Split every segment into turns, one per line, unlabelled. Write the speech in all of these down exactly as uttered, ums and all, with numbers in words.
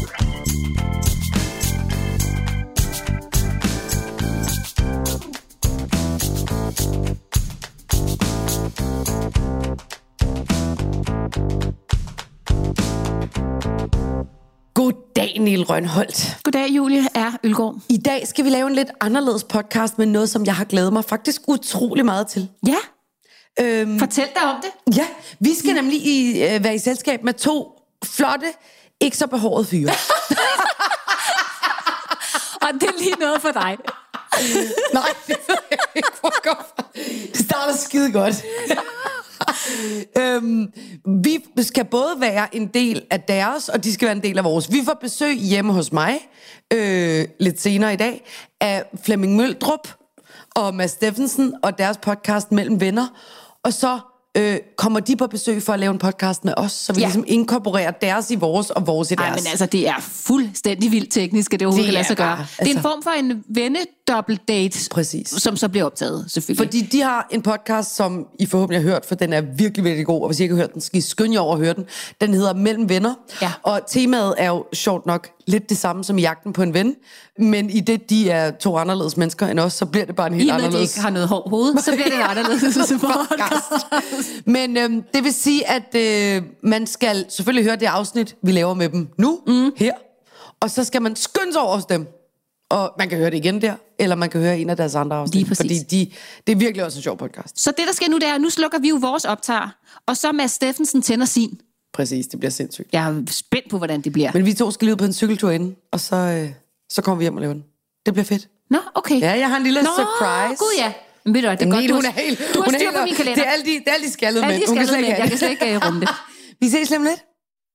Goddag, Niel Rønholdt.
Goddag, Julie R. Ølgaard.
I dag skal vi lave en lidt anderledes podcast med noget, som jeg har glædet mig faktisk utrolig meget til.
Ja,
øhm,
fortæl dig om det.
Ja, vi skal nemlig i, øh, være i selskab med to flotte, ikke så behårede fyre.
Og det er lige noget for dig.
Nej, det ved jeg ikke, hvor godt. Det starter skide godt. øhm, vi skal både være en del af deres, og de skal være en del af vores. Vi får besøg hjemme hos mig øh, lidt senere i dag af Flemming Møldrup og Mads Steffensen og deres podcast Mellem Venner. Og så øh, kommer de på besøg for at lave en podcast med os, så vi ja. ligesom inkorporerer deres i vores og vores i deres.
Nej, men altså, det er fuldstændig vildt teknisk, at det overhovedet kan lade sig gøre. Altså, det er en form for en vennedobbeltdate,
præcis.
Som så bliver optaget, selvfølgelig.
Fordi de har en podcast, som I forhåbentlig har hørt, for den er virkelig, virkelig god, og hvis I ikke har hørt den, skal I skynde jer over at høre den. Den hedder Mellem Venner,
ja.
Og temaet er jo sjovt nok lidt det samme som Jagten på en ven, men i det, de er to anderledes mennesker end os, så bliver det bare en helt
I
anderledes...
I med, de ikke har noget hård hoved, så bliver det en anderledes podcast.
Men øhm, det vil sige, at øh, man skal selvfølgelig høre det afsnit, vi laver med dem nu, mm. her, og så skal man skynde sig over hos dem. Og man kan høre det igen der, eller man kan høre en af deres andre afsnit, fordi de, det er virkelig også en sjov podcast.
Så det, der sker nu, det er, nu slukker vi jo vores optager, og så Mads Steffensen tænder sin.
Præcis, det bliver sindssygt.
Jeg er spændt på, hvordan det bliver.
Men vi to skal lige ud på en cykeltur inden, og så, øh, så kommer vi hjem og laver den. Det bliver fedt.
Nå, okay.
Ja, jeg har en lille
Nå,
surprise.
Gud ja. Men ved du, det er godt,
Niel,
du,
hun er helt,
du har
hun er
styr
helt,
på min kalender.
Det er alle de, det er alle de skaldede mænd.
Alle de skaldede mænd, jeg kan slet ikke uh, rumme det.
Vi ses lige om lidt.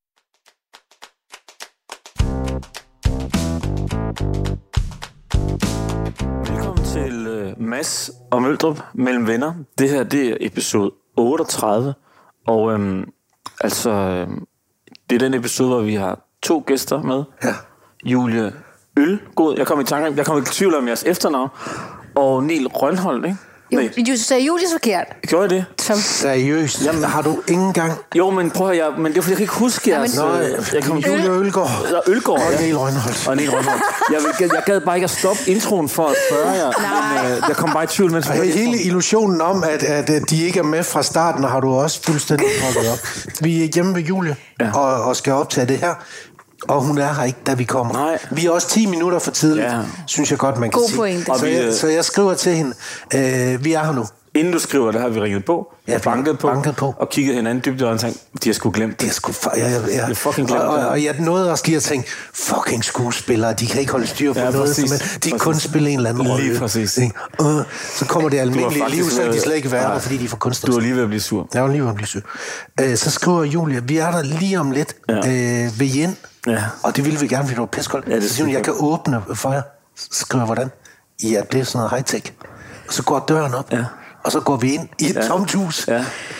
Velkommen til uh, Mads og Møldrup Mellem Venner. Det her, det er episode otteogtredive. Og øhm, altså, øhm, det er den episode, hvor vi har to gæster med.
Ja.
Julie Ølgaard. Jeg kom i tanke, jeg kom i tvivl om jeres efternavn. Og Niel Rønholdt, ikke?
Jo, du sagde Julius forkert.
Gjorde jeg det?
Som...
Seriøst? Jamen, har du ingen gang...
Jo, men prøv at jeg, men det er fordi, jeg kan ikke huske jeres...
Nå,
jeg kom...
Julie Ølgaard.
Ja, Ølgaard,
og
ja.
Niel Rønholdt.
Og Niel Rønholdt. Jeg, vil, jeg gad bare ikke at stoppe introen for at spørge jer. Men, øh, jeg kom bare i tvivl, mens...
Hey, hele illusionen om, at, at de ikke er med fra starten, har du også fuldstændig trukket op. Vi er hjemme ved Julie, ja. og, og skal optage det her. Og hun er her ikke, da vi kommer.
Nej.
Vi er også ti minutter for tidligt,
ja.
synes jeg godt, man kan
God
sige.
pointe.
Så, jeg, så jeg skriver til hende, øh, vi er her nu.
Inden du skriver, der har vi ringet på,
ja,
banket på,
banket på,
og kigget hinanden dybt i øjnene og tænkt, de har sgu glemt det.
De har sgu fa- ja, ja, ja.
De fucking glemt
og, og,
det.
og jeg nåede også lige at tænke, fucking skuespillere, de kan ikke holde styr på
ja,
noget,
præcis,
som, de kan
præcis.
kun spille en eller anden rolle.
Lige præcis.
Uh, så kommer det almindelige liv, så de slet ikke være der, fordi de får kunstnerisk.
Du er lige ved at blive sur.
Jeg er lige ved at blive sur. Uh, så skriver Julia, vi er der lige om lidt ja. uh, ved Jen, ja. og det ville vi gerne, fordi det var pissekoldt. Ja, så siger hun, jeg kan åbne for jer. Så skriver jeg, hvordan? Ja, det er sådan noget high-tech. Og så går døren op. Ja. Og så går vi ind i et ja. tomt hus. Ja.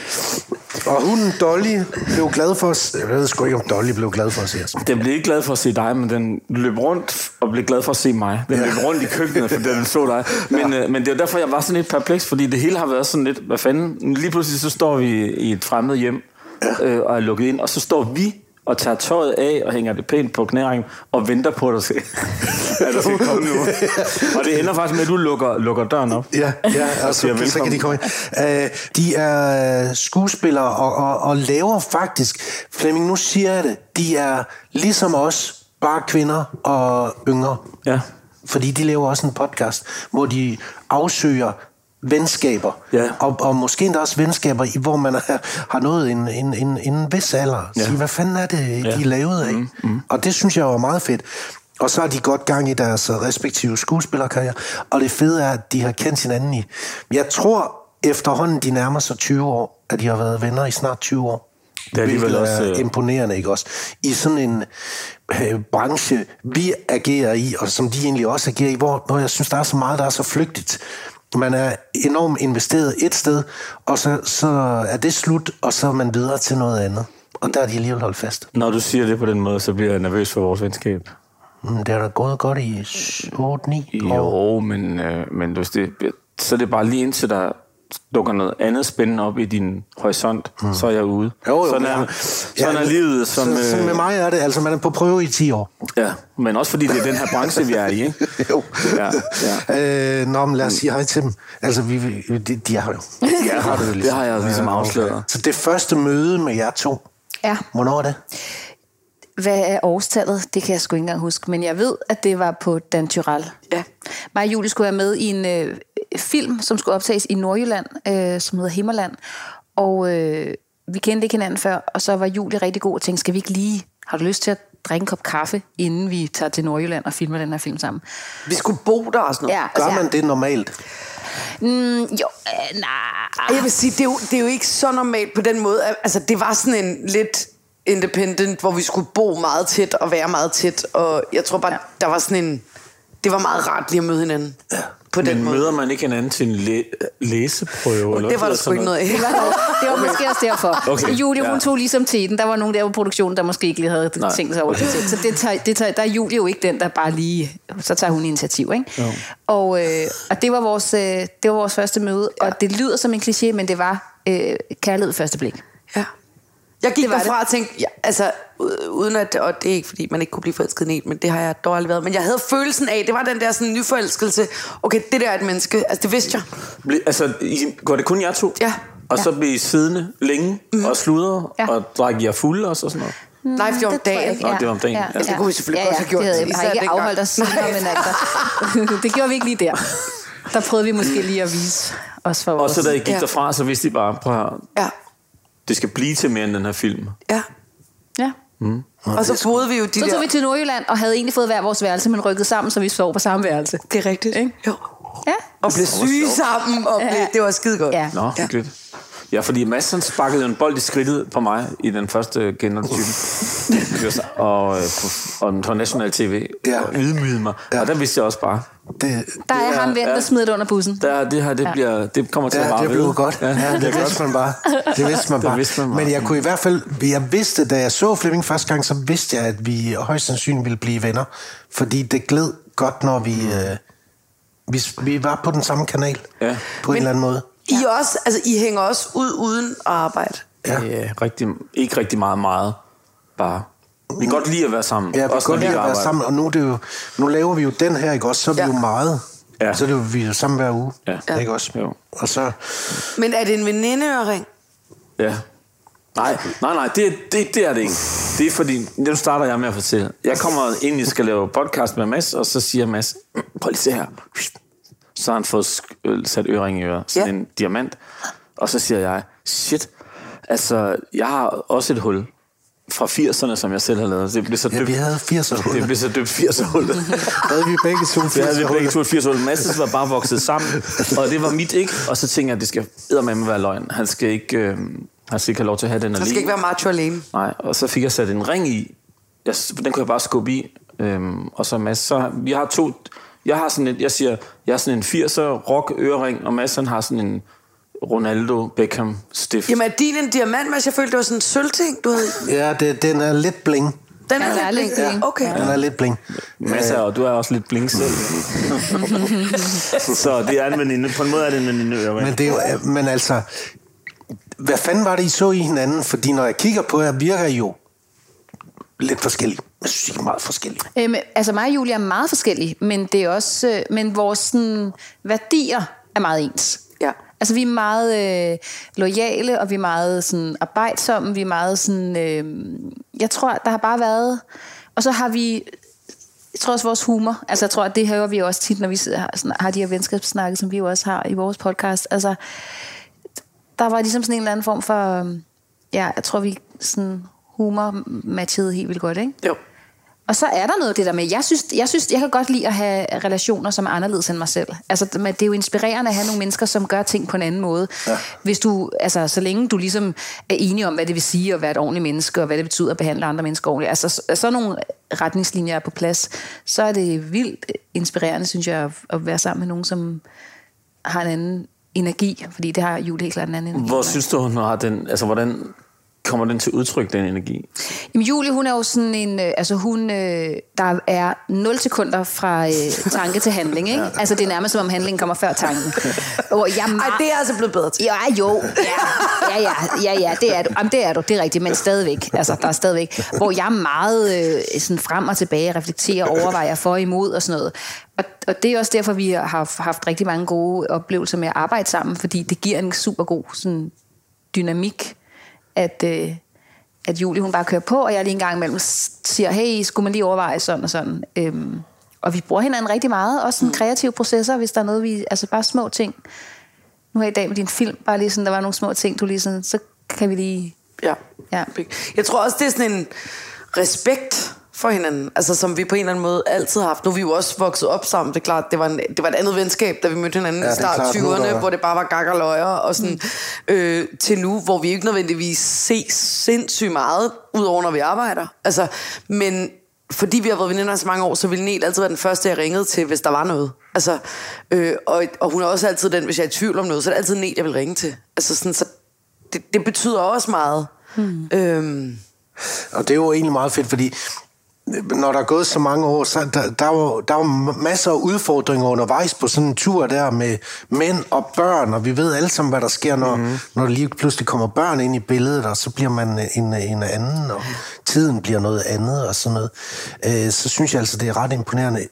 Og hunden Dolly blev glad for os. Jeg ved sgu ikke, om Dolly blev glad for at se os.
Den blev ikke glad for at se dig, men den løb rundt og blev glad for at se mig. Den ja. løb rundt i køkkenet, for den så dig. Men, ja. øh, men det er derfor, jeg var sådan lidt perpleks, fordi det hele har været sådan lidt, hvad fanden? Lige pludselig så står vi i et fremmed hjem ja. øh, og er lukket ind, og så står vi og tager tøjet af og hænger det pænt på knæringen og venter på dig til, at der skal komme nu. Og det ender faktisk med, at du lukker, lukker døren op.
Ja, ja og så, så kan de komme ind. Uh, de er skuespillere og, og, og laver faktisk, Flemming, nu siger jeg det, de er ligesom os, bare kvinder og yngre. Ja. Fordi de laver også en podcast, hvor de afsøger venskaber, ja. og, og måske endda også venskaber, hvor man har, har nået en, en, en, en vis alder. Ja. Sige, hvad fanden er det, ja. de er lavet af? Mm, mm. Og det synes jeg var meget fedt. Og så har de godt gang i deres respektive skuespillerkarriere. Og det fede er, at de har kendt hinanden i... Jeg tror efterhånden, de nærmer sig tyve år, at de har været venner i snart tyve år. Det er alligevel også er imponerende, ikke også? I sådan en øh, branche, vi agerer i, og som de egentlig også agerer i, hvor, hvor jeg synes, der er så meget, der er så flygtigt. Man er enormt investeret et sted, og så, så er det slut, og så er man videre til noget andet. Og der er de alligevel holdt fast.
Når du siger det på den måde, så bliver jeg nervøs for vores venskab.
Det er da gået godt i otte ni år.
Jo, men, øh, men hvis det, så er det bare lige indtil der dukker noget andet spændende op i din horisont, mm. så er jeg ude.
Jo, jo,
sådan er,
ja.
sådan
ja,
er livet. Som,
så, så med mig er det, altså man er på prøve i ti år.
Ja, men også fordi det er den her branche, vi er i, ikke?
Jo.
Ja, ja.
Øh, nå, men lad os sige hej til dem. Altså, vi, vi, de, de har jo...
Ja, har det, det har jeg ligesom afsløret.
Okay. Så det første møde med jer to,
Ja.
hvornår er det?
Hvad er årstallet? Det kan jeg sgu ikke engang huske. Men jeg ved, at det var på Dan Tyrell.
Ja.
Mig og Julie skulle være med i en øh, film, som skulle optages i Nordjylland, øh, som hedder Himmerland. Og øh, vi kendte ikke hinanden før, og så var Julie rigtig god og tænkte, skal vi ikke lige... Har du lyst til at drikke en kop kaffe, inden vi tager til Nordjylland og filmer den her film sammen?
Vi skulle bo der og sådan noget.
Ja,
Gør
altså,
man det normalt?
Mm, jo, øh, nej.
Jeg vil sige, det er, jo, det er jo ikke så normalt på den måde. Altså, det var sådan en lidt independent, hvor vi skulle bo meget tæt og være meget tæt. Og jeg tror bare, ja. der var sådan en... Det var meget rart lige at møde hinanden. Ja. På den
Men
måde.
møder man ikke hinanden til en læ- læseprøve? Eller
Det var der sgu ikke noget af.
Det var, det var måske også derfor.
Okay,
Julie, hun
ja.
tog ligesom teten. Der var nogen der på produktionen, der måske ikke lige havde
Nej.
tænkt sig over det. Så det tager, det tager, der er Julie jo ikke den, der bare lige... Så tager hun initiativ, ikke?
Jo.
Og, øh, og det var vores, øh, det var vores første møde. Ja. Og det lyder som en kliché, men det var øh, kærlighed ved første blik.
Ja. Jeg gik
Det var
derfra
det.
og tænkte, ja, altså, uden at, og det er ikke fordi, man ikke kunne blive forelsket i en, men det har jeg dog aldrig været. Men jeg havde følelsen af, det var den der sådan nyforelskelse. Okay, det der er et menneske, altså det vidste jeg.
Ble, altså, I, går det kun jer to?
Ja.
Og så blev I siddende længe mm. og sludre,
Ja.
og drak jer fulde og så sådan noget?
Nej, det var om
Det tror jeg
dagen.
ikke,
Nå, det var om dagen. Ja.
Det kunne vi selvfølgelig godt have gjort,
Det havde,
især
har ikke
dengang.
afholdt os senere, men altså, det gjorde vi ikke lige der. Der prøvede vi måske lige at vise os for
Og
vores...
så da I gik
Ja.
derfra, så vidste I bare, prøv at høre,
Ja,
det skal blive til mere end den her film.
ja.
Ja.
Og så boede vi jo de
Så
der...
tog vi til Nordjylland og havde egentlig fået hver vores værelse, men rykket sammen, så vi sov på samme værelse.
Det er rigtigt, ikke? Jo.
Ja.
Og blev syge sammen, og blev, det var skide godt.
Ja.
Nå, hyggeligt. Ja, fordi Mads han sparkede en bold i skridtet på mig i den første genotypen. og, øh, på, og på national tv.
Ja.
Og ydmygede mig.
Ja.
Og der vidste jeg også bare,
Det,
Der er ham ven, der
ja.
smider det under bussen.
der, det her, det, bliver, det kommer til at
ja,
vare
det
ved.
blev godt. Ja, ja, det vidste man bare. Det vidste man
Det
bare.
vidste man bare.
Men jeg kunne i hvert fald... Jeg vidste, da jeg så Flemming første gang, så vidste jeg, at vi højst sandsynligt ville blive venner. Fordi det gled godt, når vi... Øh, vi, vi var på den samme kanal.
Ja.
På en eller anden måde.
I, også, altså, I hænger også ud uden at arbejde.
Ja.
Ja, rigtig, ikke rigtig meget, meget. Bare. Vi kan godt lide at være sammen.
Ja, vi kan
også når
godt lide at være
arbejder.
sammen, og nu, er det jo, nu laver vi jo den her, ikke også? Så er vi
Ja.
jo meget.
Ja.
Så er det jo, vi er jo sammen hver uge.
Ja.
Ikke også?
Jo.
Og så...
Men er det en venindeøring?
Ja. Nej, nej, nej, det, det, det er det ikke. Det er fordi, nu starter jeg med at fortælle. Jeg kommer ind, jeg skal lave podcast med Mads, og så siger Mads, prøv lige at se her. Så har han fået sk- sat øring i øret, sådan
Ja.
en diamant. Og så siger jeg, shit, altså, jeg har også et hul fra firserne, som jeg selv har lavet. Det blev så
Ja,
dybt,
vi havde firserne.
det blev så dybt firser-hullet.
havde vi begge to
Det havde vi begge
firserne.
to et firs-hul. Masses var bare vokset sammen, og det var mit ikke. Og så tænker jeg, at det skal eddermame være løgn. Han skal ikke, øh, han skal ikke have lov til at have den alene.
Han skal ikke være macho alene.
Nej, og så fik jeg sat en ring i. Jeg, den kunne jeg bare skubbe i. Øhm, og så Mads, så vi har to... Jeg har sådan et, jeg siger, jeg har sådan en firser rock ørering, og Mads han har sådan en Ronaldo Beckham stift.
Jamen, er din en diamant, Mads? Jeg følte, det var sådan en sølvting, du havde...
Ja, det, den er lidt bling.
Den
Ja,
er
den er
lidt
lidt
bling.
bling.
Okay.
Den er lidt bling.
Mads er, og du er også lidt blink selv. Så det er en veninde. På en måde er det en veninde ørering.
Men, det er jo, men altså, hvad fanden var det, I så i hinanden? Fordi når jeg kigger på jer, virker I jo lidt forskellige. Jeg synes, I er meget forskellige.
Øhm, altså mig og Julie er meget forskellige, men det er også, øh, men vores sådan, værdier er meget ens.
Ja.
Altså vi er meget øh, loyale, og vi er meget sådan arbejdsomme, vi er meget sådan, øh, jeg tror, der har bare været, og så har vi, jeg tror også vores humor, altså jeg tror, at det hører vi også tit, når vi har, sådan, har de her venskabssnakke, som vi jo også har i vores podcast, altså der var ligesom sådan en eller anden form for, øh, ja, jeg tror vi sådan humor matchede helt vildt godt, ikke?
Jo.
Og så er der noget af det der med, jeg synes, jeg synes, jeg kan godt lide at have relationer, som er anderledes end mig selv. Altså, det er jo inspirerende at have nogle mennesker, som gør ting på en anden måde. Ja. Hvis du, altså, så længe du ligesom er enig om, hvad det vil sige at være et ordentligt menneske, og hvad det betyder at behandle andre mennesker ordentligt. Altså, så, så nogle retningslinjer er på plads, så er det vildt inspirerende, synes jeg, at være sammen med nogen, som har en anden energi, fordi det har Julie helt klart en anden energi.
Hvor synes du, hun har den, altså hvordan kommer den til udtryk, den energi?
Jamen, Julie, hun er jo sådan en, øh, altså hun, øh, der er nul sekunder fra øh, tanke til handling, ikke? Altså, det er nærmest som om handlingen kommer før tanken. Og jeg
meget... Ej, det er altså blevet bedre til.
Ja, jo, ja, ja, ja, ja, ja, det er du. Jamen, det er du, det er rigtigt, men stadigvæk, altså, der er stadigvæk, hvor jeg er meget øh, sådan frem og tilbage, reflekterer, overvejer for og imod og sådan noget. Og, og det er også derfor, vi har haft rigtig mange gode oplevelser med at arbejde sammen, fordi det giver en super god sådan, dynamik, at, øh, at Julie, hun bare kører på, og jeg lige en gang imellem siger, hey, skulle man lige overveje sådan og sådan. Øhm, og vi bruger hinanden rigtig meget, også sådan kreative processer, hvis der er noget, vi, altså bare små ting. Nu her i dag med din film, bare lige sådan, der var nogle små ting, du lige sådan, så kan vi lige...
Ja.
ja.
Jeg tror også, det er sådan en respekt for hinanden, altså som vi på en eller anden måde altid har haft. Nu er vi jo også vokset op sammen, det er klart, det var, en, det var et andet venskab, da vi mødte hinanden ja, i start tyverne, hvor det bare var gak og løjer, og sådan, mm. øh, til nu, hvor vi ikke nødvendigvis ses sindssygt meget, udover når vi arbejder. Altså, men fordi vi har været veninder så mange år, så ville Nel altid være den første, jeg ringede til, hvis der var noget. Altså, øh, og, og hun er også altid den, hvis jeg er i tvivl om noget, så er det altid Nel, jeg vil ringe til. Altså sådan, så det, det betyder også meget. Mm. Øhm.
Og det er jo egentlig meget fedt, fordi når der er gået så mange år, så der, der, var, der var masser af udfordringer undervejs på sådan en tur der med mænd og børn, og vi ved alle sammen, hvad der sker, når, mm. når der lige pludselig kommer børn ind i billedet, og så bliver man en, en anden, og tiden bliver noget andet og sådan noget. Øh, så synes jeg altså, det er ret imponerende.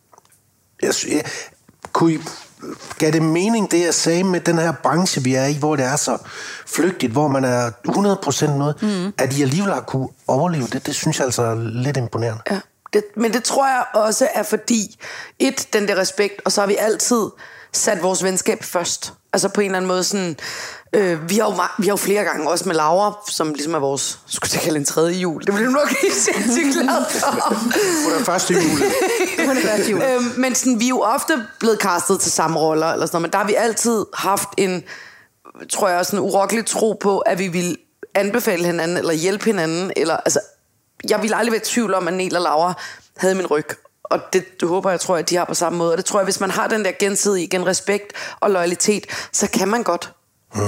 Jeg, jeg, kunne I, gav det mening, det jeg sagde med den her branche, vi er i, hvor det er så flygtigt, hvor man er hundrede procent noget, mm. at I alligevel har kunne overleve det, det synes jeg altså er lidt imponerende.
Ja, det, men det tror jeg også er fordi, et, den der respekt, og så har vi altid sat vores venskab først. Altså på en eller anden måde sådan, øh, vi, har jo, vi har jo flere gange, også med Laura, som ligesom er vores, skulle jeg kalde en tredje jul, det bliver du nok ikke sindssygt glad for.
Hun er den første jul.
Hun er første jul. Øh, men sådan, vi er jo ofte blevet castet til samme roller, eller sådan noget, men der har vi altid haft en, tror jeg, sådan en urokkelig tro på, at vi ville anbefale hinanden, eller hjælpe hinanden, eller, altså, jeg ville aldrig være i tvivl om, at Nel og Laura havde min ryg. Og det, det håber jeg, tror jeg, at de har på samme måde. Og det tror jeg, hvis man har den der gensidige igen respekt og loyalitet, så kan man godt.
Mm.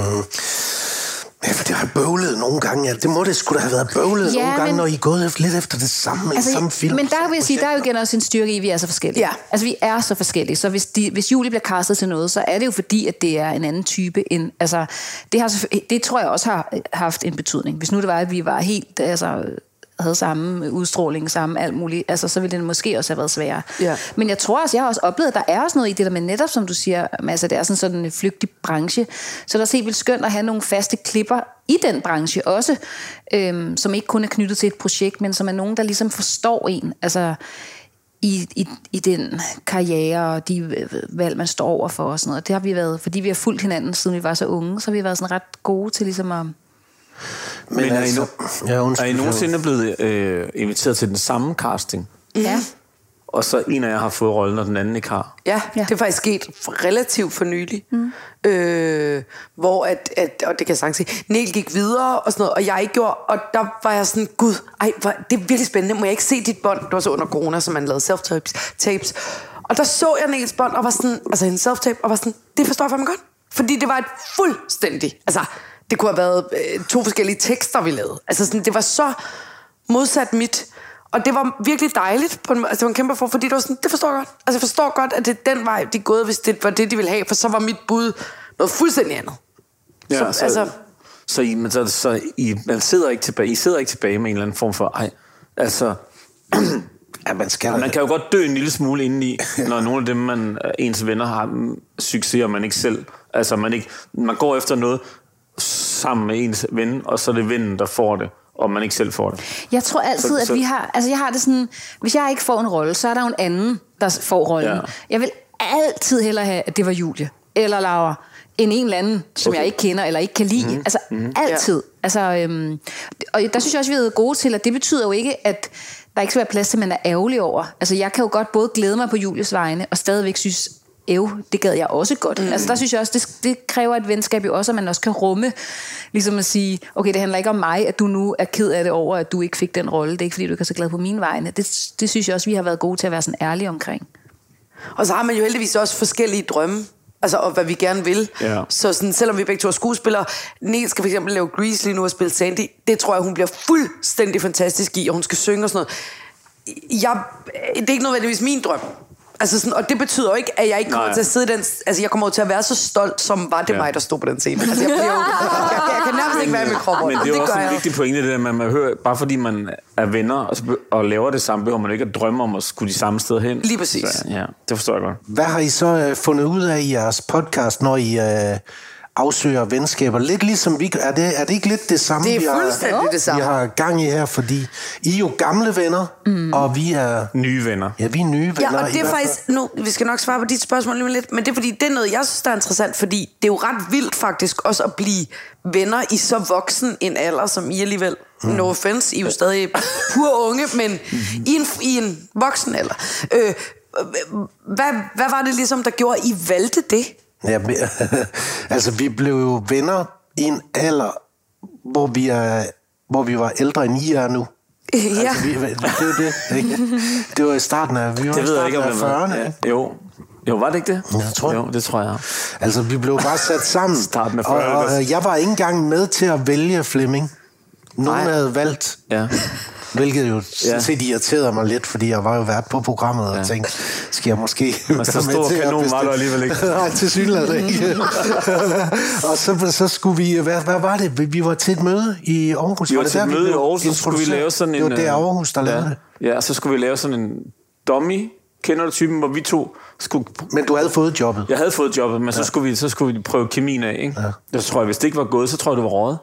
Ja, for det har bøvlet nogle gange. Ja. Det må det skulle da have været bøvlet ja, nogle gange, men, når I er gået efter, lidt efter det samme, altså, samme film.
Men der vil jeg sige, der er jo igen også en styrke i, at vi er så forskellige.
Ja.
Altså, vi er så forskellige. Så hvis, de, hvis Julie bliver castet til noget, så er det jo fordi, at det er en anden type. End, altså, det, har, det tror jeg også har haft en betydning. Hvis nu det var, at vi var helt... Altså, havde samme udstråling, samme alt muligt, altså så ville det måske også have været sværere. Ja. Men jeg tror også, jeg har også oplevet, at der er også noget i det der med netop, som du siger, altså det er sådan, sådan en flygtig branche, så der er helt vildt skønt at have nogle faste klipper i den branche også, øhm, som ikke kun er knyttet til et projekt, men som er nogen, der ligesom forstår en, altså i, i, i den karriere og de valg, man står over for og sådan noget. Det har vi været, fordi vi har fulgt hinanden, siden vi var så unge, så har vi været sådan ret gode til ligesom at...
Men, Men er, altså, I no- ja, undskyld, er I nogensinde blevet øh, inviteret til den samme casting?
Ja.
Og så en af jer har fået rollen, og den anden ikke har?
Ja, ja. Det er faktisk sket relativt for nylig. Mm. Øh, hvor at, at, og det kan jeg sagtens sige, Nel gik videre og sådan noget, og jeg ikke gjorde, og der var jeg sådan, gud, ej, det er virkelig spændende, må jeg ikke se dit bånd? Det var så under corona, så man lavede self-tapes. Og der så jeg Nels bånd, og var sådan, altså en self-tape, og var sådan, det forstår jeg fandme godt. Fordi det var et fuldstændig, altså... Det kunne have været øh, to forskellige tekster, vi lavede. Altså sådan, det var så modsat mit. Og det var virkelig dejligt. På en, altså, det var en kæmpe for, fordi det var sådan, det forstår jeg godt. Altså jeg forstår godt, at det er den vej, de er gået, hvis det var det, de ville have. For så var mit bud noget fuldstændig andet.
Ja, så, så, altså, så, I, men så, så I, man sidder ikke tilbage, I sidder ikke tilbage med en eller anden form for, ej, altså...
Ja, man, skal
man kan jo godt dø en lille smule indeni, når nogle af dem, man, ens venner har succes, og man ikke selv... Altså man, ikke, man går efter noget... sammen med ens ven, og så er det vennen, der får det, og man ikke selv får det.
Jeg tror altid, så, at vi har... Altså, jeg har det sådan... Hvis jeg ikke får en rolle, så er der jo en anden, der får rollen. Ja. Jeg vil altid hellere have, at det var Julie, eller Laura, end en eller anden, som okay. jeg ikke kender, eller ikke kan lide. Mm-hmm. Altså, mm-hmm. altid. Ja. Altså, øhm, og der synes jeg også, vi er gode til, at det betyder jo ikke, at der ikke skal være plads til, at man er ærgerlig over. Altså, jeg kan jo godt både glæde mig på Julies vegne, og stadigvæk synes... Ev, det gad jeg også godt. Mm. Altså der synes jeg også, det, det kræver et venskab jo også, at man også kan rumme, ligesom at sige, okay, det handler ikke om mig, at du nu er ked af det over, at du ikke fik den rolle. Det er ikke, fordi du ikke er så glad på mine vegne. Det, det synes jeg også, vi har været gode til at være sådan ærlige omkring.
Og så har man jo heldigvis også forskellige drømme. altså, og hvad vi gerne vil.
Ja.
Så sådan, selvom vi begge to er skuespillere, Niels skal for eksempel lave Grease lige nu og spille Sandy, det tror jeg, hun bliver fuldstændig fantastisk i, og hun skal synge og sådan noget. Jeg, det er ikke nødvendigvis min drøm. Altså sådan, og det betyder jo ikke, at jeg ikke kommer Nej. til at sidde i den... Altså, jeg kommer til at være så stolt, som var det ja. mig, der stod på den scene. Altså, jeg, bliver jo, jeg, jeg kan nærmest ikke være i min krop.
Men det er jo
det
også en vigtig pointe, det der, man, man hører, bare fordi man er venner og, og laver det samme, behøver man ikke at drømme om at skulle de samme steder hen.
Lige præcis.
Så, ja, det forstår jeg godt.
Hvad har I så øh, fundet ud af i jeres podcast, når I... Øh afsøger venskaber. Lidt ligesom vi... Er det, er det ikke lidt det samme,
det er
vi, har,
det samme.
vi har gang i her? Fordi I er jo gamle venner, mm. og vi er...
Nye venner.
Ja, vi er nye venner.
Ja, og det er faktisk... Nu, vi skal nok svare på dit spørgsmål lige lidt, men det er fordi, det er noget, jeg synes, der er interessant, fordi det er jo ret vildt faktisk også at blive venner i så voksen en alder, som I alligevel... Mm. No offense, I er jo stadig pur unge, men mm. i, en, i en voksen alder. Øh, hvad, hvad var det ligesom, der gjorde, at I valgte det?
Ja, altså vi blev jo venner i en alder, hvor vi, er, hvor vi var ældre end I er nu.
Ja.
Altså, vi, det var det, ikke? Det var i starten af, vi var
det ved
jeg ikke,
af
fyrrerne.
Ja. Jo. jo, var det ikke det?
Jeg tror,
jo, det tror jeg.
Altså vi blev bare sat sammen.
Starten af fyrrerne.
Og, og jeg var ikke engang med til at vælge Flemming. Nogen Nej. havde valgt.
Ja.
Hvilket jo ja. set irriterede mig lidt, fordi jeg var jo vært på programmet og ja. tænkte, skal jeg måske
Men så stor kanon var du alligevel ikke.
Nej, til synligheden ikke. Og så, så skulle vi, hvad, hvad var det? Vi var til et møde i Aarhus.
Vi var, var til et møde i Aarhus, så skulle vi lave sådan en...
Det var det Aarhus, der
ja,
lavede det.
Ja, så skulle vi lave sådan en dummy, kender du typen, hvor vi to skulle...
Men du havde fået jobbet?
Jeg havde fået jobbet, men ja. så, skulle vi, så skulle vi prøve kemien af, ikke? Ja. Så tror jeg, hvis det ikke var gået, så tror jeg, det var røget.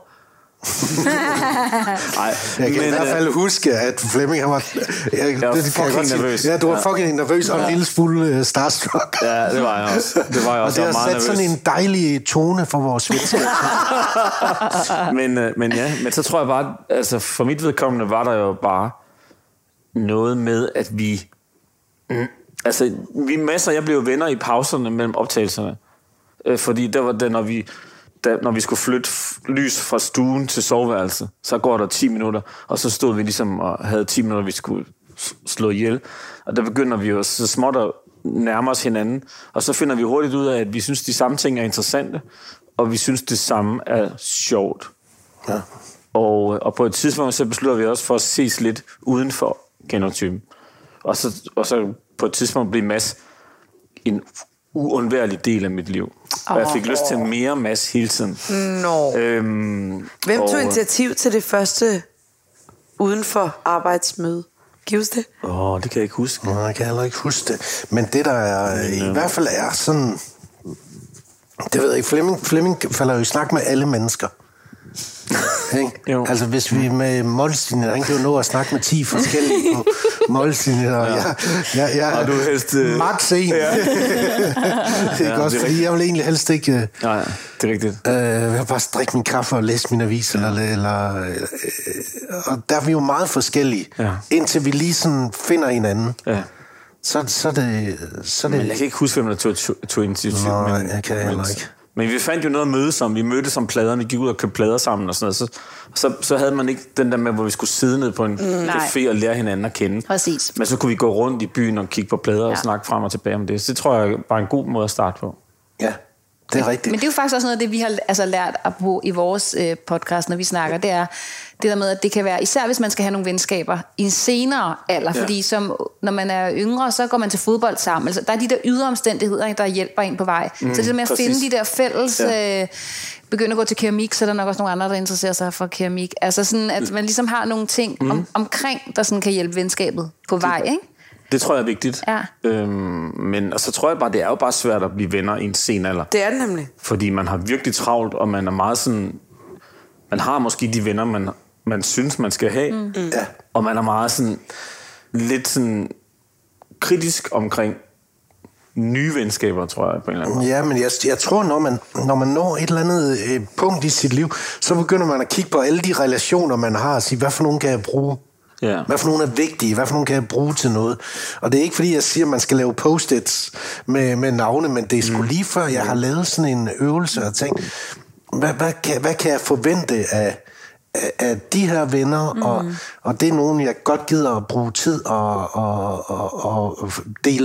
Ej, jeg kan men, i hvert fald huske, at Flemming han var, jeg,
jeg var
det,
fucking
kan jeg
nervøs.
Ja, du var
ja.
fucking nervøs og ja. en lille smule uh, starstruck.
Ja, det var jeg også. Det var jeg også.
Og det har sat nervøs. Sådan en dejlig tone for vores venskab.
men, uh, men ja, men så tror jeg bare, altså for mit vedkommende var der jo bare noget med, at vi, mm, altså vi masser, jeg blev venner i pauserne mellem optagelserne, øh, fordi der var det, når vi Da, når vi skulle flytte lys fra stuen til soveværelset, så går der ti minutter, og så stod vi ligesom og havde ti minutter, vi skulle slå ihjel. Og der begynder vi jo så småt at nærme os hinanden, og så finder vi hurtigt ud af, at vi synes, de samme ting er interessante, og vi synes, det samme er sjovt. Ja. Og, og på et tidspunkt, så beslutter vi også for at ses lidt uden for genotypen. Og så, og så på et tidspunkt bliver Mads en uundværlig del af mit liv. Og jeg fik oh, lyst til mere Mads hele tiden.
No.
Øhm,
Hvem tog
og,
initiativ til det første uden for arbejdsmøde? Gives det?
Åh, oh, det kan jeg ikke huske.
Nej, jeg kan heller ikke huske det. Men det, der er, ja. i hvert fald er sådan... Det ved jeg ikke. Flemming, Flemming falder jo i snak med alle mennesker. Altså hvis vi med målslinjer, han kan jo nå at snakke med ti forskellige på målslinjer, og ja. jeg, jeg, jeg
og du helst uh...
max en. Ja. Det er ja, godt, fordi jeg vil egentlig helst ikke. Uh,
Nej, det er rigtigt.
Uh, jeg vil bare drikke min kaffe og læse min avis, ja. eller, eller uh, og der er vi jo meget forskellige, ja. indtil vi lige sådan finder hinanden. Ja. Så, så er det, så er det.
Men jeg kan ikke huske, hvem der tog, tog, tog initiativ.
Nej,
men,
jeg kan heller ikke.
Men vi fandt jo noget at mødes om. Vi mødtes om pladerne, vi gik ud og købte plader sammen og sådan noget. Så, så, så havde man ikke den der med, hvor vi skulle sidde ned på en mm, café og lære hinanden at kende.
Præcis.
Men så kunne vi gå rundt i byen og kigge på plader ja. og snakke frem og tilbage om det. Så det tror jeg bare er en god måde at starte på.
Ja, det er rigtigt.
Men det er jo faktisk også noget af det, vi har altså, lært på i vores øh, podcast, når vi snakker. Det er det der med, at det kan være, især hvis man skal have nogle venskaber i en senere alder. Ja. Fordi som, når man er yngre, så går man til fodbold sammen. Altså, der er de der ydre omstændigheder, der hjælper en på vej. Mm, så det der med at præcis. finde de der fælles... Ja. Øh, begynde at gå til keramik, så er der nok også nogle andre, der interesserer sig for keramik. Altså sådan, at man ligesom har nogle ting mm. om, omkring, der sådan kan hjælpe venskabet på vej, ikke?
Det tror jeg er vigtigt.
Ja.
Øhm, men og så tror jeg bare, det er jo bare svært at blive venner i en sen alder.
Det er det nemlig.
Fordi man har virkelig travlt, og man er meget sådan... Man har måske de venner, man, man synes, man skal have. Mm. Ja. Og man er meget sådan... Lidt sådan... kritisk omkring nye venskaber, tror jeg, på en eller anden måde.
Ja, men jeg, jeg tror, når man, når man når et eller andet øh, punkt i sit liv, så begynder man at kigge på alle de relationer, man har, og sige, hvad for nogen kan jeg bruge? Yeah. Hvad for nogle er vigtige? Hvad for nogle kan jeg bruge til noget? Og det er ikke fordi, jeg siger, at man skal lave post-its med, med navne, men det er sgu mm. lige før, jeg har lavet sådan en øvelse og tænkt, hvad, hvad, kan, hvad kan jeg forvente af, af, af de her venner? Mm. Og, og det er nogen, jeg godt gider at bruge tid og, og, og, og dele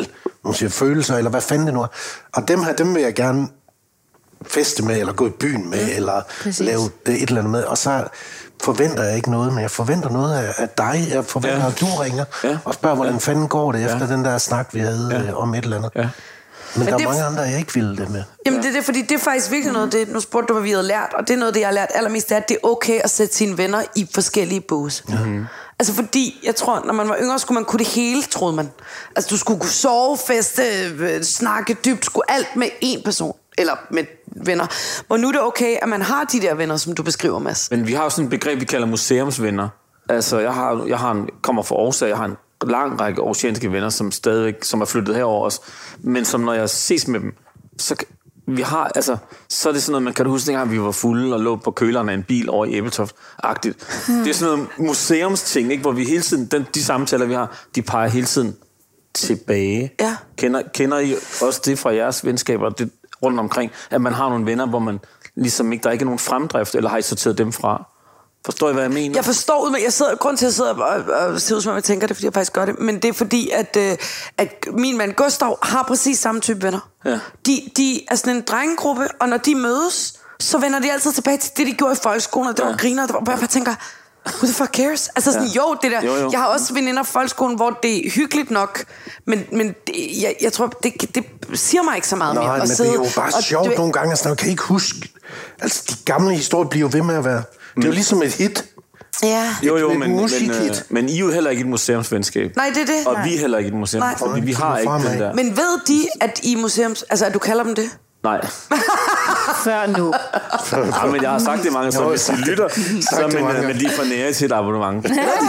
man siger, følelser, eller hvad fanden det nu er. Og dem her, dem vil jeg gerne feste med, eller gå i byen med, ja, eller præcis. Lave det et eller andet med. Og så forventer jeg ikke noget, men jeg forventer noget af, af dig. Jeg forventer, ja. At du ringer ja. Og spørger, hvordan ja. Fanden går det efter ja. Den der snak, vi havde ja. Om et eller andet. Ja. Men, men der er mange andre, jeg ikke ville det med.
Jamen det er det, fordi det er faktisk virkelig noget, det, nu spurgte du, hvad vi havde lært, og det er noget, det jeg har lært allermest, det er, at det er okay at sætte sine venner i forskellige båse. Mm-hmm. Altså fordi, jeg tror, når man var yngre, skulle man kunne det hele, troede man. Altså du skulle kunne sove, feste, snakke dybt, skulle alt med én person, eller med venner. Hvor nu er det okay, at man har de der venner, som du beskriver, Mads.
Men vi har jo sådan et begreb, vi kalder museumsvenner. Altså jeg har, jeg har en, kommer fra Aarhus, jeg har en lang række aarhusianske venner, som stadigvæk, som er flyttet herover også, men som når jeg ses med dem, så vi har, altså, så er det sådan noget, man kan du huske, dengang vi var fulde og lå på køleren af en bil over i Ebeltoft-agtigt. Hmm. Det er sådan noget museumsting, ikke, hvor vi hele tiden, den, de samtaler, vi har, de peger hele tiden tilbage. Ja. Kender, kender I også det fra jeres venskaber, det rundt omkring, at man har nogle venner, hvor man ligesom ikke, der ikke er nogen fremdrift, eller har I sorteret dem fra? Forstår I, hvad jeg mener?
Jeg forstår, men jeg sidder, grund til at sidde og, og, og se ud, som jeg tænker det, fordi jeg faktisk gør det, men det er fordi, at, øh, at min mand Gustav har præcis samme type venner. Ja. De, de er sådan en drengegruppe, og når de mødes, så vender de altid tilbage til det, de gjorde i folkeskolen, og det ja. Var griner, og det var, jeg bare tænker, who the fuck cares? Altså sådan, ja. jo, det der, jo, jo. Jeg har også veninder fra folkeskolen, hvor det er hyggeligt nok, men, men det, jeg, jeg tror, det, det siger mig ikke så meget
Nej,
mere.
Nej, men sidde, det er jo bare sjovt det, nogle gange, altså, man kan ikke huske, altså de gamle historier bliver jo ved med at være, det er jo ligesom et hit.
Ja.
Jo, jo, men, men, øh, men I er jo heller ikke et museumsvenskab.
Nej, det er det.
Og
Nej.
Vi er heller ikke et museum. Fordi vi har ikke den der.
Men ved de, at I museums... Altså, at du kalder dem det?
Nej.
Før nu.
Ja, men jeg har sagt det mange, så hvis de lytter, så men, men de får nære til et abonnement.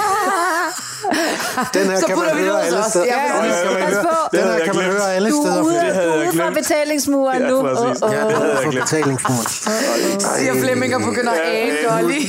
Den her så kan man høre alle steder. Ja, den her kan man høre alle steder.
Du er ude fra betalingsmuren nu.
Ja, præcis. Ja, det havde jeg glemt.
Betalingsmuren.
Siger Flemming og begynder at ane Dolly.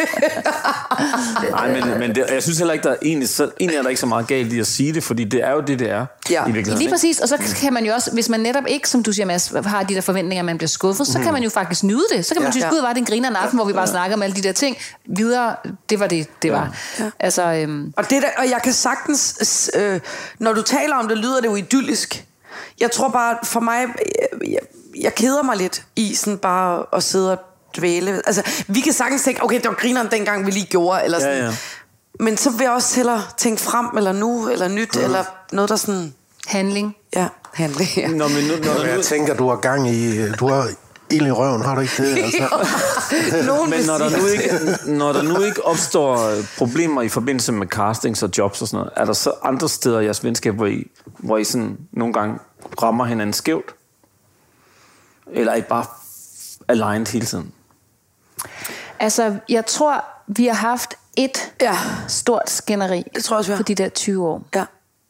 Nej, men, men det, jeg synes heller ikke, der er egentlig, så, egentlig er der ikke så meget galt i at sige det, fordi det er jo det, det er.
Ja. I lige præcis, og så kan man jo også, hvis man netop ikke, som du siger, Mads, har de der forventninger, man bliver skuffet, så kan man jo faktisk nyde det. Så kan man ja. Synes, gud, var det en griner en aften, hvor vi bare snakker om alle de der ting. Videre, det var det, det var. Ja. Altså, øhm.
og, det der, og jeg kan sagtens, øh, når du taler om det, lyder det jo idyllisk. Jeg tror bare, for mig, jeg, jeg, jeg keder mig lidt i sådan bare at sidde og dvæle. Altså, vi kan sagtens tænke, okay, det var grineren dengang, vi lige gjorde, eller sådan. Ja, ja. Men så vil jeg også hellere tænke frem, eller nu, eller nyt, ja. Eller noget, der sådan...
Handling.
Ja, handling, ja.
Nå, men nu, når
jeg tænker, du har gang i... Du har ild i røven, har du ikke det? Altså?
Men når der, nu ikke, når der nu ikke opstår problemer i forbindelse med castings og jobs og sådan noget, er der så andre steder i jeres venskab, hvor I, hvor I sådan nogle gange rammer hinanden skævt? Eller er I bare aligned hele tiden?
Altså, jeg tror, vi har haft et ja. Stort skænderi
det tror jeg også, vi har.
På de der tyve år.
Ja.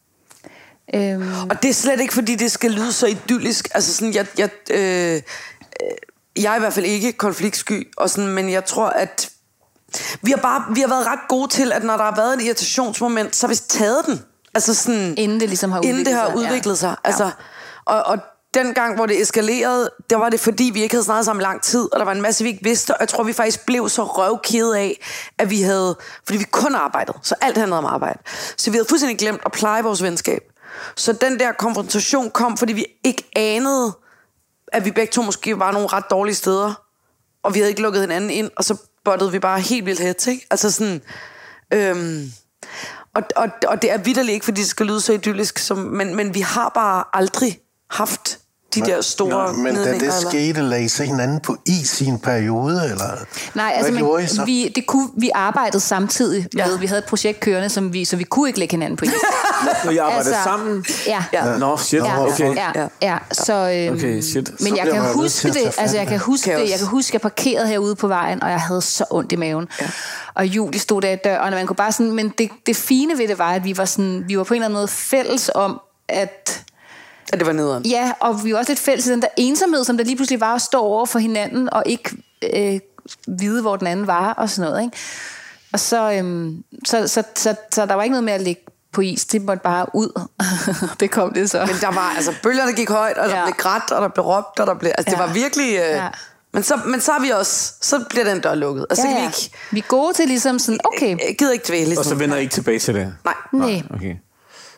Øhm.
Og det er slet ikke, fordi det skal lyde så idyllisk. Altså sådan, jeg, jeg, øh, jeg er i hvert fald ikke konfliktsky, og sådan, men jeg tror, at vi har, bare, vi har været ret gode til, at når der har været et irritationsmoment, så har vi taget den. Altså sådan,
inden det ligesom har udviklet
inden det har
sig.
Udviklet
ja.
sig. Altså, og, og den gang, hvor det eskalerede, der var det fordi, vi ikke havde snakket sammen lang tid, og der var en masse, vi ikke vidste, og jeg tror, vi faktisk blev så røvkede af, at vi havde, fordi vi kun arbejdede, så alt handlede om arbejde. Så vi havde fuldstændig glemt at pleje vores venskab. Så den der konfrontation kom, fordi vi ikke anede, at vi begge to måske var nogle ret dårlige steder, og vi havde ikke lukket hinanden ind, og så bottede vi bare helt vildt hæt, ikke? Altså sådan... Øhm, og, og, og det er vitterligt ikke, fordi det skal lyde så idyllisk, som, men, men vi har bare aldrig haft de der store
men da det skete, lagde I så hinanden på is i en periode, eller?
Nej, altså man, vi, det kunne, vi arbejdede samtidig med, ja. Vi havde et projekt kørende, som vi, så vi kunne ikke lægge hinanden på is.
Når I arbejdede altså, sammen?
Ja.
ja. Nå, shit,
ja.
okay.
Ja, ja. Så, øhm,
okay, shit.
Men jeg kan huske det, altså jeg kan huske det, jeg kan huske, jeg parkerede herude på vejen, og jeg havde så ondt i maven. Ja. Og Julie stod der i døren, og man kunne bare sådan, men det, det fine ved det var, at vi var sådan, vi var på en eller anden måde fælles om, at
at det var nederen.
Ja, og vi var også lidt fælles i den der ensomhed, som der lige pludselig var at stå over for hinanden, og ikke øh, vide, hvor den anden var, og sådan noget, ikke? Og så, øhm, så, så, så, så der var ikke noget med at ligge på is, det måtte bare ud. Det kom det så.
Men der var, altså, bølgerne gik højt, og der ja. Blev grædt, og der blev råbt, og der blev, altså, ja. Det var virkelig... Øh, ja. Men så, men så er vi også, så bliver den dør lukket. Altså,
ja, ja.
Vi, ikke,
vi er gode til ligesom sådan, okay.
Jeg gider ikke dvæle.
Og så vender I ikke tilbage til det?
Nej.
Nej.
Okay.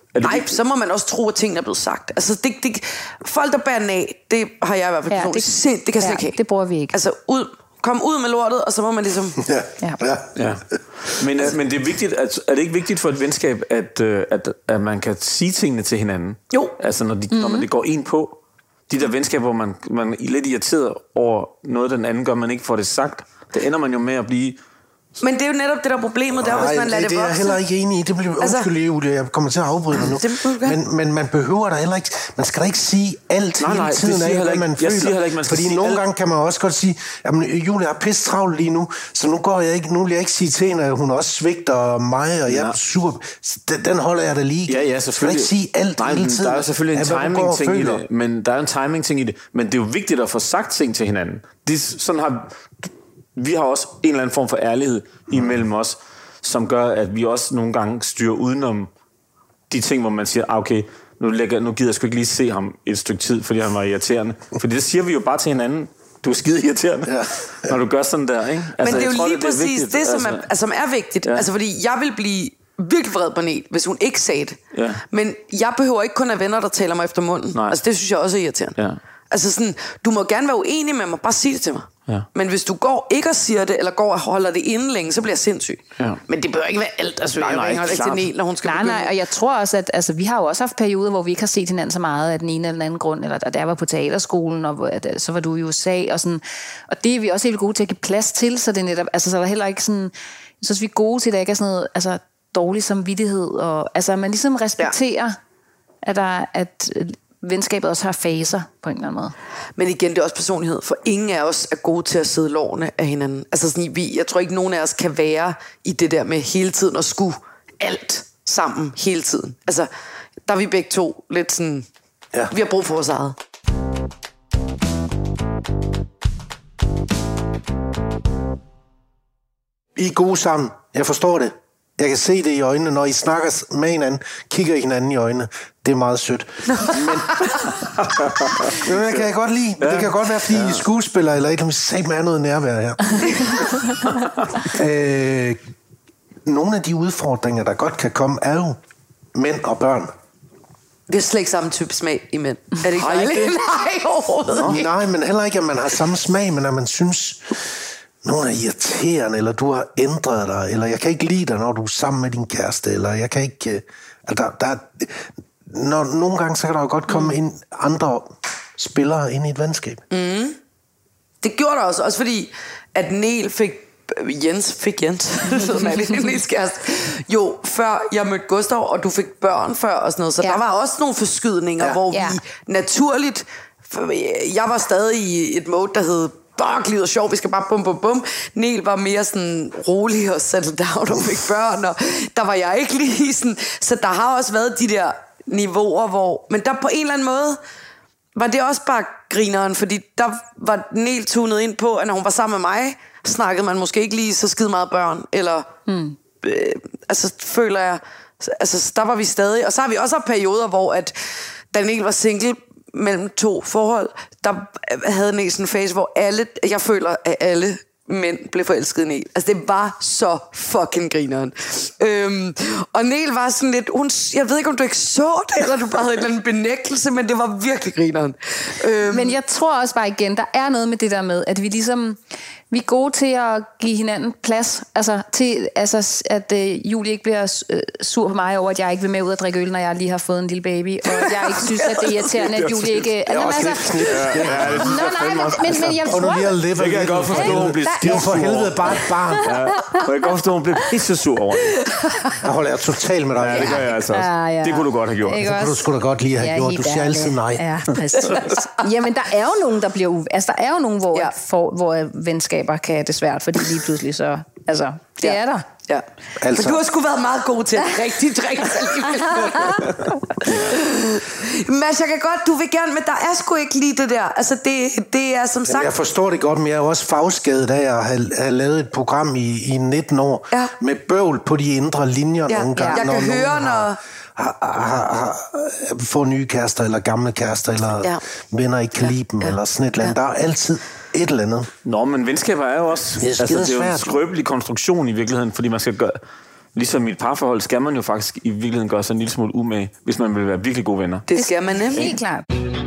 Nej, så må man også tro, at tingene er blevet sagt. Altså, det, det, folk, der bærer af, det har jeg i hvert fald
ja,
det, sind, det kan jeg
ja,
slet ikke have.
Det bruger vi ikke.
Altså, ud, kom ud med lortet, og så må man ligesom...
Ja,
ja.
ja.
ja. Men, men det er vigtigt, at, er det ikke vigtigt for et venskab, at, at, at man kan sige tingene til hinanden?
Jo.
Altså, når, de, mm-hmm. når man det går ind på. De der venskaber, hvor man, man er lidt irriteret over noget, den anden gør, man ikke får det sagt, det ender man jo med at blive...
Men det er jo netop det der problemet, der hvis man lader det,
det
vokse.
Det er jeg heller ikke enig i. Det bliver
altså,
undskyld, Julie, jeg kommer til at afbryde dig nu. Men, men man behøver da heller ikke... Man skal da ikke sige alt nej, hele nej, tiden af, hvad man føler.
Siger ikke, man skal
fordi nogle alt. gange kan man også godt sige, jamen Julie er pisse travlt lige nu, så nu går jeg ikke, nu vil jeg ikke sige til hende, at hun også svigter mig, og jeg ja. er super... Den, den holder jeg da lige.
Ja, ja, selvfølgelig.
Jeg skal ikke sige alt
nej,
hele tiden.
Der er selvfølgelig en timing-ting i det, men der er en timing-ting i det. Men det er jo vigtigt at få sagt ting til hinanden. Det, sådan har... Vi har også en eller anden form for ærlighed imellem os, som gør, at vi også nogle gange styrer udenom de ting, hvor man siger, ah, okay, nu, lægger, nu gider jeg sgu ikke lige se ham et stykke tid, fordi han var irriterende. Fordi det siger vi jo bare til hinanden. Du er skide irriterende, ja. Ja. Når du gør sådan der, ikke?
Altså, men det er jo
tror,
lige
det, det
præcis
vigtigt,
det, som,
altså.
er, altså, som er vigtigt. Ja. Altså, fordi jeg vil blive virkelig vred på Nel, hvis hun ikke sagde det. Ja. Men jeg behøver ikke kun have venner, der taler mig efter munden. Nej. Altså, det synes jeg også er irriterende. Ja. Altså sådan, du må gerne være uenig med mig, bare sig det til mig. Ja. Men hvis du går ikke og siger det, eller går og holder det inde længe, så bliver jeg sindssyg. Ja. Men det bør ikke være alt, altså nej, jeg ringer ikke til Nel, når hun skal
nej,
begynde.
Nej, og jeg tror også, at altså, vi har jo også haft perioder, hvor vi ikke har set hinanden så meget af den ene eller den anden grund, eller da jeg var på teaterskolen, og at, så var du i U S A, og sådan, og det er vi også helt gode til at give plads til, så det netop, altså så er der heller ikke sådan, så er vi gode til, at der ikke er sådan noget, altså dårlig samvittighed, og altså man ligesom respekterer, ja. at der, at venskabet også har faser på en eller anden måde.
Men igen, det er også personlighed, for ingen af os er gode til at sidde lårene af hinanden. Altså sådan, vi, jeg tror ikke, nogen af os kan være i det der med hele tiden at skulle alt sammen hele tiden. Altså, der er vi begge to lidt sådan, ja. Vi har brug for vores eget.
I er gode sammen. Jeg forstår det. Jeg kan se det i øjnene, når I snakker med hinanden, kigger I hinanden i øjnene. Det er meget sødt. Men, men det kan jeg godt lide. Ja. Det kan godt være, fordi ja. I er skuespillere, eller et eller andet, sagt med noget nærvær her. øh, nogle af de udfordringer, der godt kan komme, er jo mænd og børn.
Det er slet ikke samme type smag i mænd. Er det ikke dejligt? Nej, overhovedet ikke.
Nej, men heller ikke, at man har samme smag, men at man synes... Nogen er irriterende, eller du har ændret dig, eller jeg kan ikke lide dig, når du er sammen med din kæreste, eller jeg kan ikke... Altså, der, der, når, nogle gange, så kan der jo godt komme ind andre spillere ind i et venskab.
Mm. Det gjorde der også, også fordi, at Nel fik... Jens fik Jens, Nels kæreste, jo, før jeg mødte Gustav, og du fik børn før og sådan noget, så ja. Der var også nogle forskydninger, ja. Hvor ja. Vi naturligt... Jeg var stadig i et mode, der hed... Fuck, livet er sjovt, vi skal bare bum, bum, bum. Nel var mere sådan rolig og settle down og fik børn, og der var jeg ikke lige sådan. Så der har også været de der niveauer, hvor... Men der på en eller anden måde var det også bare grineren, fordi der var Nel tunet ind på, at når hun var sammen med mig, snakkede man måske ikke lige så skide meget børn, eller... Hmm. Øh, altså, føler jeg... Altså, der var vi stadig... Og så har vi også haft perioder, hvor at, da Nel var single... mellem to forhold, der havde Nel sådan en fase, hvor alle, jeg føler, at alle mænd blev forelsket i Nel. Altså, det var så fucking grineren. Øhm, og Nel var sådan lidt, hun, jeg ved ikke, om du ikke så det, eller du bare havde en eller anden benægtelse, men det var virkelig grineren. Øhm.
Men jeg tror også bare igen, der er noget med det der med, at vi ligesom, vi er gode til at give hinanden plads, altså til, altså, at øh, Julie ikke bliver øh, sur på mig over, at jeg ikke vil med ud og drikke øl, når jeg lige har fået en lille baby, og jeg ikke synes, at det er irriterende, at Julie ikke...
Det er også lidt snit.
Nå, nej, men, men jeg tror...
Og nu lige at leve
det kan jeg godt forstå, hun bliver
det er for helvede bare et barn.
Ja, og jeg kan godt forstå, hun blev pisse sur over det.
Der holder jeg totalt med dig.
Ja, det gør jeg altså også. Ja, ja. Det kunne du godt have gjort.
Det kunne du sgu da godt lige have ja, gjort. Du siger altid nej.
Ja, præcis. Jamen, der er jo nogen, der bliver... U- altså, der er jo nogen, hvor, ja. for, hvor venskaber kan det svært, fordi lige pludselig så... Altså, det ja. Er der.
Ja. Altså. For du har sgu været meget god til at rigtig drikke. Mads, jeg kan godt, du vil gerne, men der er sgu ikke lige det der. Altså, det, det er som sagt...
Jeg forstår det godt, men jeg er også fagskadet af at have, have lavet et program i, i nitten år, ja. Med bøvl på de indre linjer ja. Nogle gange.
Jeg
når
kan høre, når...
Har, har, har, har, får nye kærester, eller gamle kærester, eller ja. Venner ikke kan ja. Lide dem, ja. Eller sådan et eller andet. Der er altid et eller andet.
Nå, men venskaber er jo også...
Det er,
altså, det er jo en skrøbelig konstruktion i virkeligheden, fordi man skal gøre... ligesom i et parforhold, skal man jo faktisk i virkeligheden gøre sig en lille smule umage, hvis man vil være virkelig gode venner.
Det skal man nemlig.
Helt klart.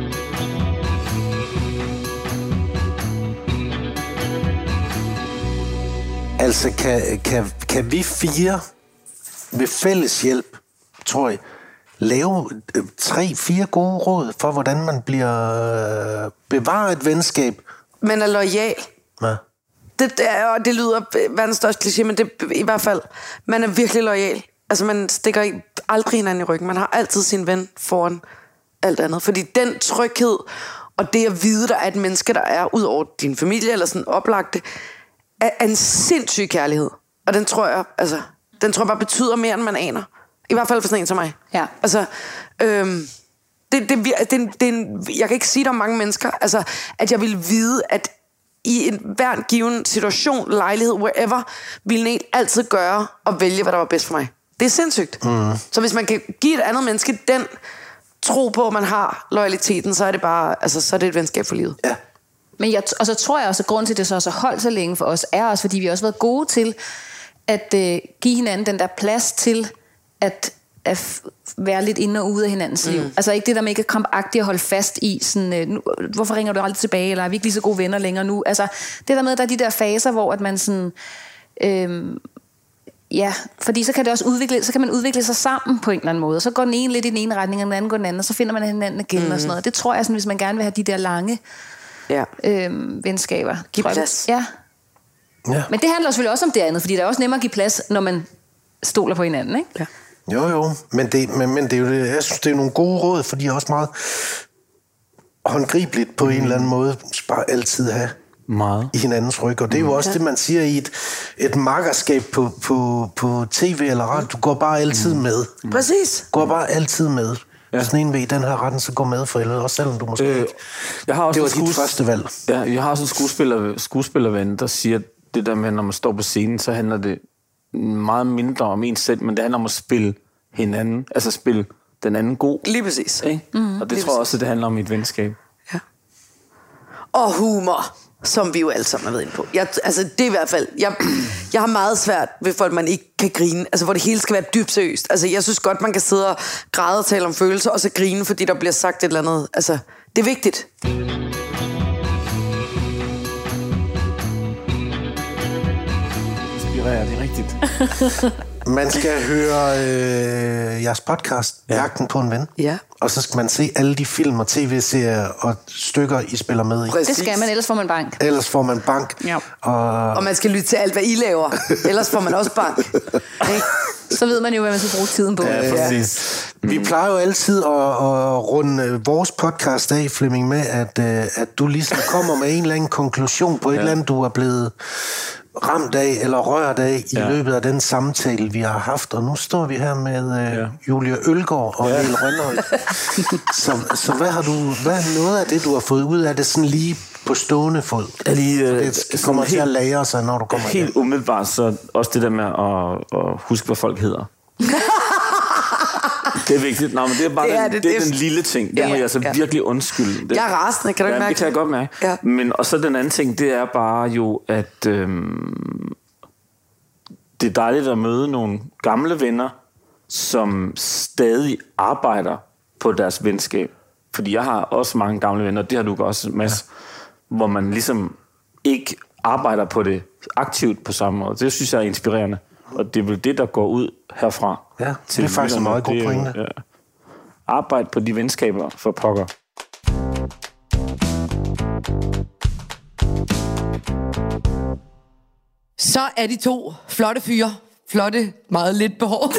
Altså, kan, kan, kan vi fire ved fælles hjælp, tror jeg, lave tre, fire gode råd for, hvordan man bliver bevaret et venskab?
Man er loyal.
Ja.
Det, det, er, og det lyder verdens største kliché, men det i hvert fald, man er virkelig loyal. Altså, man stikker ikke, aldrig hinanden i ryggen. Man har altid sin ven foran alt andet. Fordi den tryghed, og det at vide, der er et menneske, der er ud over din familie, eller sådan oplagte, er, er en sindssyg kærlighed. Og den tror jeg, altså, den tror jeg bare betyder mere, end man aner. I hvert fald for sådan en som mig.
Ja.
Altså, øhm, det, det, det, det, det, jeg kan ikke sige, der er mange mennesker, altså, at jeg vil vide, at i en hver given situation, lejlighed, wherever, ville en altid gøre og vælge, hvad der var bedst for mig. Det er sindssygt. Mm. Så hvis man kan give et andet menneske den tro på, at man har loyaliteten, så er det bare, altså, så er det et venskab for livet.
Ja.
Men jeg, og så tror jeg også, at grunden til, at det så også har holdt så længe for os, er også, fordi vi har også været gode til at øh, give hinanden den der plads til at, at f- være lidt inde og ude af hinandens mm. liv. Altså ikke det der med ikke at krampagtigt at holde fast i, sådan, øh, nu, hvorfor ringer du aldrig tilbage, eller er vi ikke lige så gode venner længere nu? Altså det der med, at der er de der faser, hvor at man sådan... Øh, ja, fordi så kan det også udvikle, så kan man udvikle sig sammen på en eller anden måde. Så går den ene lidt i den ene retning, og den anden går den anden, og så finder man hinanden igen mm. og sådan noget. Det tror jeg, sådan, hvis man gerne vil have de der lange
ja.
øh, venskaber.
Giv plads.
Ja.
Ja.
Men det handler selvfølgelig også om det andet, fordi det er også nemmere at give plads, når man stoler på hinanden, ikke?
Ja.
Jo, jo, men det, men, men det er jo det, jeg synes, det er nogle gode råd, for de er også meget håndgribeligt på mm. en eller anden måde. Bare altid have
meget
i hinandens ryg, og det er jo også ja. det, man siger i et, et makkerskab på, på, på tv eller radio. Du går bare altid mm. med.
Mm. Præcis.
Går bare altid med. Ja. Hvis den ene vil i den her retten, så gå med for ellers, også selvom du måske øh, ikke.
Jeg har også
det var
skues...
dit første valg.
Ja, jeg har også en skuespiller, skuespillerven, der siger, det der med, når man står på scenen, så handler det meget mindre om en selv, men det handler om at spille hinanden, altså spille den anden god.
Lige præcis.
Mm. Og det
Lige
tror jeg også, det handler om i et venskab.
Ja. Og humor, som vi jo alle sammen har været inde på. Jeg, altså det er i hvert fald, jeg, jeg har meget svært ved folk, man ikke kan grine, altså hvor det hele skal være dybt seriøst. Altså jeg synes godt, man kan sidde og græde og tale om følelser, og så grine, fordi der bliver sagt et eller andet. Altså, det er vigtigt.
Inspirerer, det er rigtigt.
Man skal høre øh, jeres podcast, ja. Jagten på en ven.
Ja.
Og så skal man se alle de film og tv-serier og stykker, I spiller med i.
Præcis.
Det skal man, ellers får man bank.
Ellers får man bank.
Ja.
Og...
og man skal lytte til alt, hvad I laver. Ellers får man også bank.
Så ved man jo, hvad man skal bruge tiden på.
Ja, præcis. Ja. Vi plejer jo altid at, at runde vores podcast af, Flemming, med, at, at du ligesom kommer med en eller anden konklusion på et ja. eller andet, du er blevet ramt af eller rørt af i ja. løbet af den samtale, vi har haft. Og nu står vi her med uh, ja. Julia Ølgaard og ja. Niel Rønhøj. så, så hvad har du, hvad er noget af det, du har fået ud af det sådan lige på stående fod?
Lige, uh,
det kommer til at lære sig, når du kommer
helt
hjem.
umiddelbart, så også det der med at, at huske, hvad folk hedder. Det er vigtigt. Nå, men det er bare det er, den, det, det er den lille ting. Det ja, må jeg altså ja. virkelig undskylde. Det,
jeg er rasende, kan du
ja,
ikke mærke
det? kan jeg godt mærke. Ja. Men, og så den anden ting, det er bare jo, at øhm, det er dejligt at møde nogle gamle venner, som stadig arbejder på deres venskab. Fordi jeg har også mange gamle venner, det har du også, Mads, ja. hvor man ligesom ikke arbejder på det aktivt på samme måde. Det synes jeg er inspirerende. Og det er vel det, der går ud herfra.
Ja, det er faktisk en meget god pointe.
Ja. Arbejde på de venskaber for pokker.
Så er de to flotte fyre. Flotte, meget lidt behåret.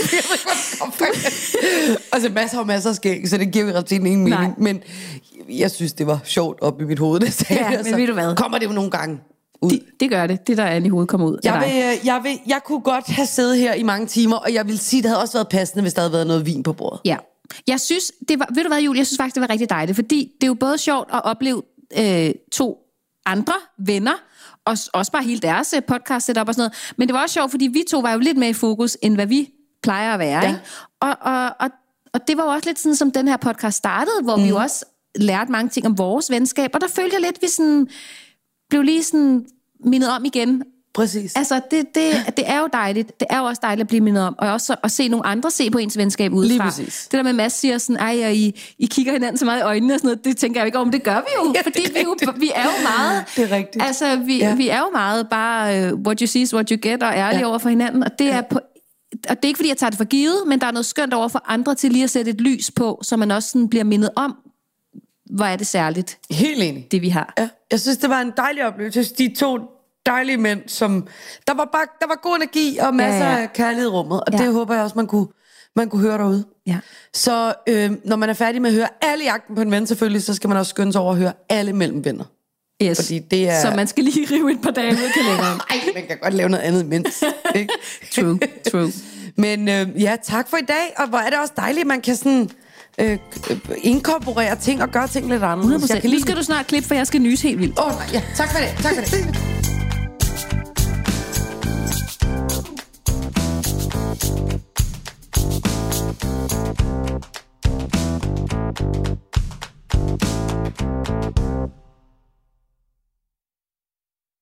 Altså masser og masser af skæg, så det giver vi ret til ingen mening. Men jeg synes, det var sjovt op i mit hoved. Det sagde
ja,
altså.
Men ved du hvad?
Kommer det jo nogle gange ud.
Det, det gør det. Det, der er i hovedet, kommer ud.
Jeg, vil, jeg, vil, jeg kunne godt have siddet her i mange timer, og jeg vil sige, det havde også været passende, hvis der havde været noget vin på bordet.
Ja. Jeg synes, det var, ved du hvad, Julie, jeg synes faktisk, det var rigtig dejligt, fordi det er jo både sjovt at opleve øh, to andre venner, og også bare hele deres podcast setup og sådan noget, men det var også sjovt, fordi vi to var jo lidt mere i fokus, end hvad vi plejer at være, ja. Ikke? Og, og, og, og det var jo også lidt sådan, som den her podcast startede, hvor mm. vi jo også lærte mange ting om vores venskab, og der følte jeg lidt, vi sådan blev lige sådan mindet om igen,
Præcis.
Altså, det, det, det er jo dejligt. Det er jo også dejligt at blive mindet om. Og også at se nogle andre se på ens venskab udefra.
Lige præcis.
Det der med Mads siger sådan, ej, og I, I kigger hinanden så meget i øjnene og sådan noget, det tænker jeg ikke om. Det gør vi jo,
Ja,
fordi vi, jo, vi er jo meget...
Det er rigtigt.
Altså, vi,
Ja.
vi er jo meget bare, uh, what you see is what you get, og ærlige ja. over for hinanden. Og det er på... Og det er ikke, fordi jeg tager det for givet, men der er noget skønt over for andre til lige at sætte et lys på, så man også sådan bliver mindet om, hvor er det særligt,
Helt enig.
det vi har.
Ja. Jeg synes, det var en dejlig oplevelse. De to dejlige mænd, som... Der var, bare, der var god energi og masser
Ja, ja.
af kærlighed i rummet, og
Ja.
det håber jeg også, man kunne, man kunne høre derude.
Ja.
Så øh, når man er færdig med at høre alle Jagten på en ven, selvfølgelig, så skal man også skynde sig over at høre alle mellem venner.
Yes.
Fordi det er...
Så man skal lige rive et par dage ud af kalenderen.
Ej, man kan godt lave noget andet imens. Ikke?
True, true.
Men øh, ja, tak for i dag, og hvor er det også dejligt, at man kan sådan... Øh, inkorporere ting og gøre ting lidt anderledes.
hundrede procent.
Jeg kan
Nu
lide
skal du snart klippe, for jeg skal nyse helt vildt.
Åh, oh, ja, tak for det. Tak for det.